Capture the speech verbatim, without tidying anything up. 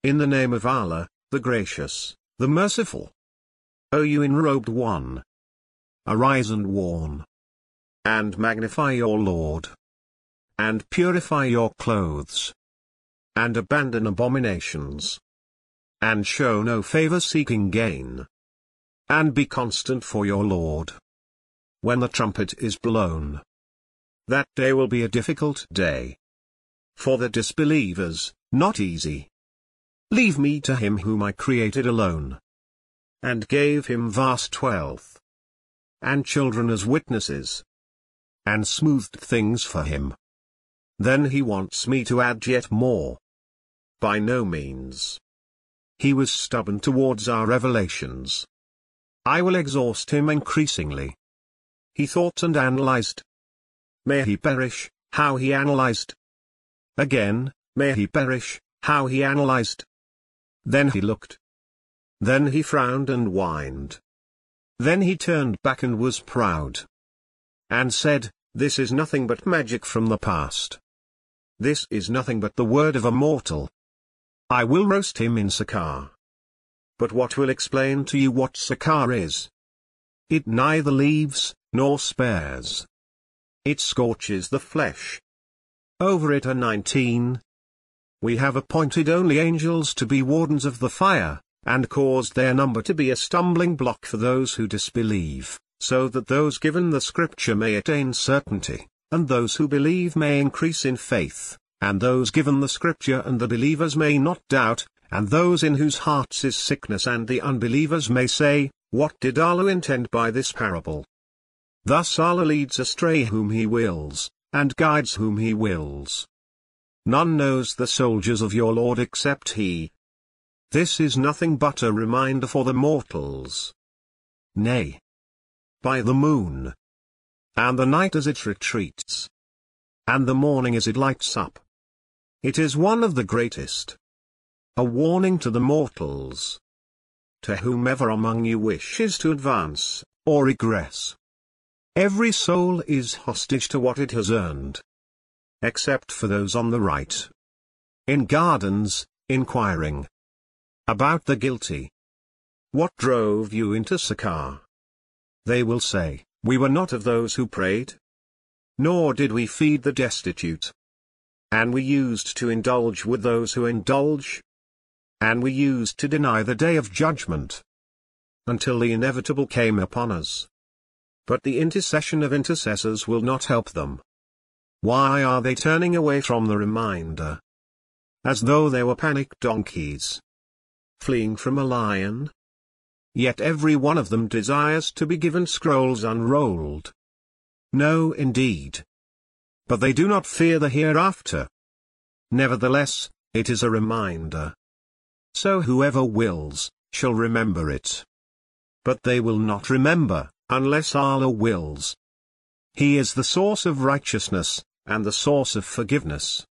In the name of Allah, the Gracious, the Merciful. O you enrobed one! Arise and warn. And magnify your Lord. And purify your clothes. And abandon abominations. And show no favor-seeking gain. And be constant for your Lord. When the trumpet is blown. That day will be a difficult day. For the disbelievers, not easy. Leave me to him whom I created alone. And gave him vast wealth. And children as witnesses. And smoothed things for him. Then he wants me to add yet more. By no means. He was stubborn towards our revelations. I will exhaust him increasingly. He thought and analyzed. May he perish, how he analyzed. Again, may he perish, how he analyzed. Then he looked. Then he frowned and whined. Then he turned back and was proud. And said, this is nothing but magic from the past. This is nothing but the word of a mortal. I will roast him in Sakar. But what will explain to you what Sakar is? It neither leaves, nor spares. It scorches the flesh. Over it are nineteen. We have appointed only angels to be wardens of the fire, and caused their number to be a stumbling block for those who disbelieve, so that those given the scripture may attain certainty, and those who believe may increase in faith, and those given the scripture and the believers may not doubt, and those in whose hearts is sickness and the unbelievers may say, what did Allah intend by this parable? Thus Allah leads astray whom He wills, and guides whom He wills. None knows the soldiers of your Lord except He. This is nothing but a reminder for the mortals. Nay. By the moon. And the night as it retreats. And the morning as it lights up. It is one of the greatest. A warning to the mortals. To whomever among you wishes to advance, or regress. Every soul is hostage to what it has earned. Except for those on the right. In gardens, inquiring. About the guilty. What drove you into Sakar? They will say, we were not of those who prayed. Nor did we feed the destitute. And we used to indulge with those who indulge. And we used to deny the day of judgment. Until the inevitable came upon us. But the intercession of intercessors will not help them. Why are they turning away from the reminder? As though they were panicked donkeys. Fleeing from a lion? Yet every one of them desires to be given scrolls unrolled. No indeed. But they do not fear the hereafter. Nevertheless, it is a reminder. So whoever wills, shall remember it. But they will not remember, unless Allah wills. He is the source of righteousness, and the source of forgiveness.